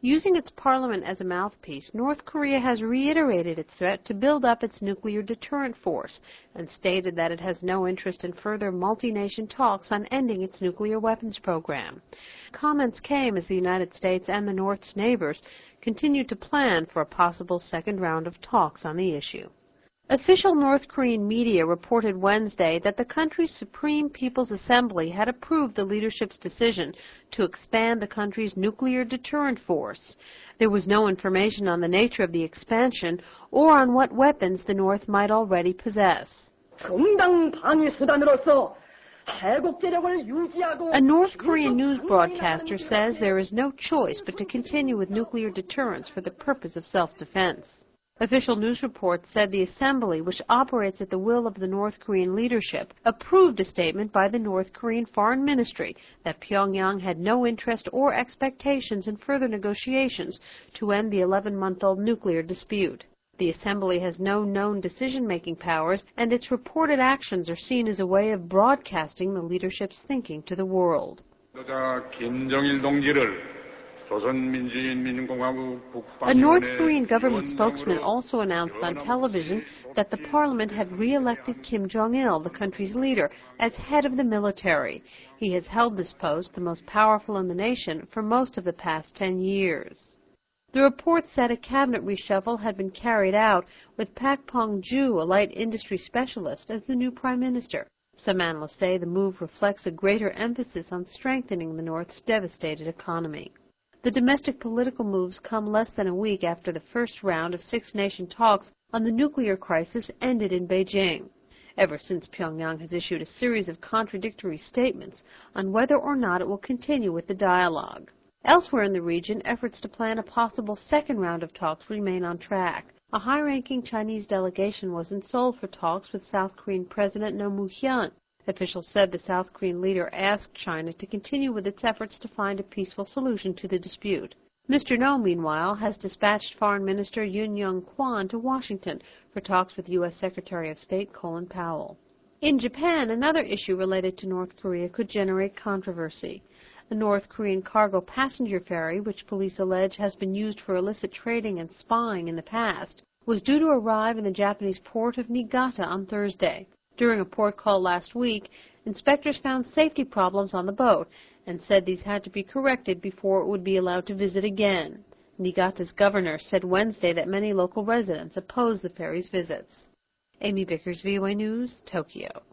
Using its parliament as a mouthpiece, North Korea has reiterated its threat to build up its nuclear deterrent force and stated that it has no interest in further multi-nation talks on ending its nuclear weapons program. Comments came as the United States and the North's neighbors continued to plan for a possible second round of talks on the issue. Official North Korean media reported Wednesday that the country's Supreme People's Assembly had approved the leadership's decision to expand the country's nuclear deterrent force. There was no information on the nature of the expansion or on what weapons the North might already possess. A North Korean news broadcaster says there is no choice but to continue with nuclear deterrence for the purpose of self-defense. Official news reports said the assembly, which operates at the will of the North Korean leadership, approved a statement by the North Korean Foreign Ministry that Pyongyang had no interest or expectations in further negotiations to end the 11-month-old nuclear dispute. The assembly has no known decision-making powers, and its reported actions are seen as a way of broadcasting the leadership's thinking to the world. A North Korean government spokesman also announced on television that the parliament had re-elected Kim Jong-il, the country's leader, as head of the military. He has held this post, the most powerful in the nation, for most of the past 10 years. The report said a cabinet reshuffle had been carried out, with Pak Pong-ju, a light industry specialist, as the new prime minister. Some analysts say the move reflects a greater emphasis on strengthening the North's devastated economy. The domestic political moves come less than a week after the first round of six-nation talks on the nuclear crisis ended in Beijing. Ever since, Pyongyang has issued a series of contradictory statements on whether or not it will continue with the dialogue. Elsewhere in the region, efforts to plan a possible second round of talks remain on track. A high-ranking Chinese delegation was in Seoul for talks with South Korean President Roh Moo-hyun. Officials said the South Korean leader asked China to continue with its efforts to find a peaceful solution to the dispute. Mr. Roh, meanwhile, has dispatched Foreign Minister Yoon Young-kwon to Washington for talks with U.S. Secretary of State Colin Powell. In Japan, another issue related to North Korea could generate controversy. A North Korean cargo passenger ferry, which police allege has been used for illicit trading and spying in the past, was due to arrive in the Japanese port of Niigata on Thursday. During a port call last week, inspectors found safety problems on the boat and said these had to be corrected before it would be allowed to visit again. Niigata's governor said Wednesday that many local residents oppose the ferry's visits. Amy Bickers, VOA News, Tokyo.